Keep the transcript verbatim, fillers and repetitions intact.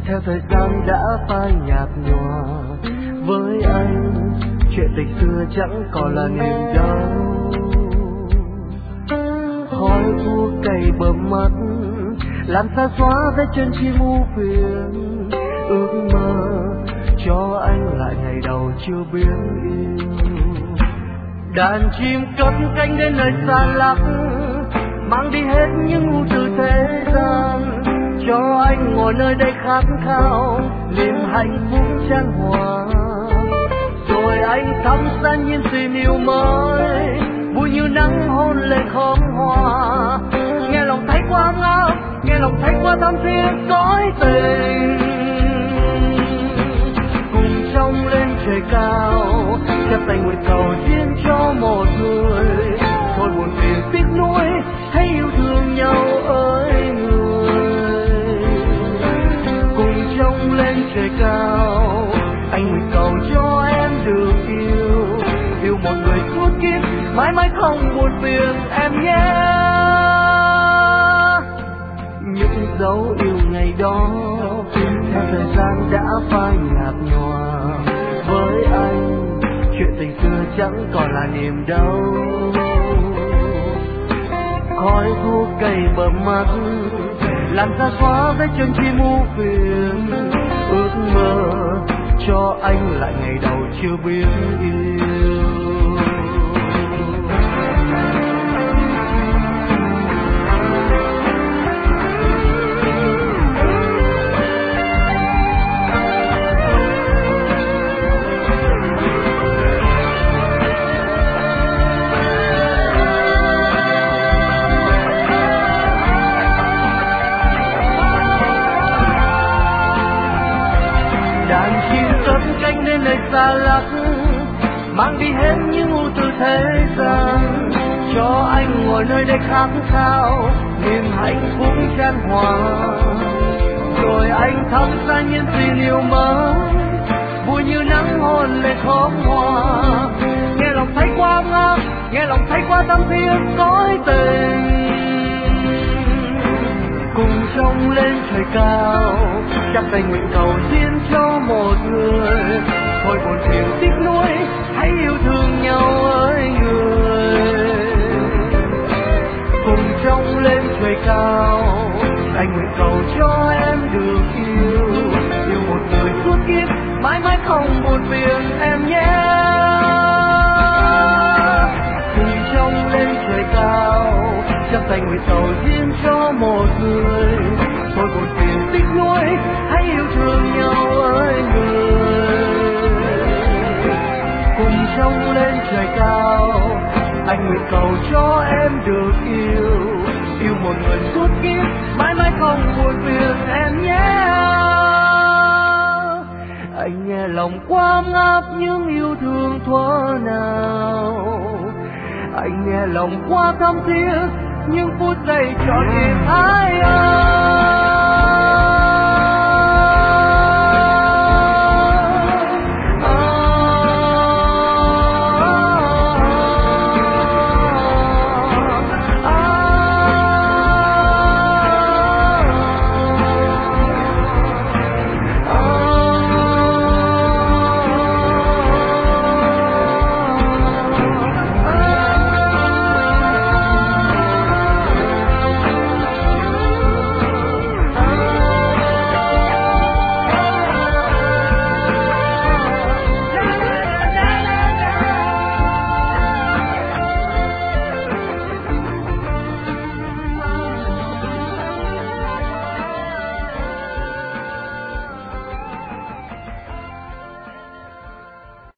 theo thời gian đã phai nhạt nhòa. Với anh chuyện tình xưa chẳng còn là niềm đau. Khói thuốc cay bầm mắt làm xa xóa vết chân chim u phiền. Ước mơ cho anh lại ngày đầu chưa biết yêu. Đàn chim cất cánh đến nơi xa lắc, mang đi hết những ưu tư thế gian. Cho anh ngồi nơi đây khát khao niềm hạnh phúc chan hòa. Rồi anh thăm xa nhìn tìm yêu mới, vui như nắng hôn lên khóm hoa. Nghe lòng thấy quá ngát, nghe lòng thấy quá thắm thiết cõi tình. Cùng trông lên trời cao, chắp tay nguyện cầu duyên cho một người. Thôi buồn phiền tiếc nuối, hãy yêu thương nhau ơi người. Cùng trông lên trời cao, anh nguyện cầu cho em được yêu. Yêu một người suốt kiếp, mãi mãi không buồn phiền em nhé. Những dấu yêu ngày đó theo thời gian đã phai nhạt nhòa. Với anh chuyện tình xưa chẳng còn là niềm đau. Khói thuốc cay bầm mắt làm xa xóa vết chân chim u phiền. Ước mơ cho anh lại ngày đầu chưa biết yêu. Đàn chim cất cánh đến nơi xa lắc, mang đi hết những ưu tư thế gian. Cho anh ngồi nơi đây khát khao niềm hạnh phúc chan hòa. Rồi anh thăm xa những tình yêu mới, vui như nắng hôn lên khóm hoa. Nghe lòng thấy quá ngát, nghe lòng thấy quá thắm thiết cõi tình. Cùng trông lên trời cao, chắp tay nguyện cầu duyên cho một người. Thôi buồn phiền tiếc nuối, hãy yêu thương nhau ơi người. Cùng trông lên trời cao, anh nguyện cầu cho em được yêu. Yêu một người suốt kiếp, mãi mãi không buồn phiền em nhé. Cùng trông lên trời cao, chắp tay nguyện cầu duyên cho một người. Thôi buồn phiền tiếc nuối, hãy yêu thương nhau ơi người. Cùng trông lên trời cao, anh nguyện cầu cho em được yêu. Yêu một người suốt kiếp, mãi mãi không buồn phiền em nhé. Anh nghe lòng quá ngáp những yêu thương thuở nào. Anh nghe lòng quá thắm thiết những phút giây trọn niềm ái ơi.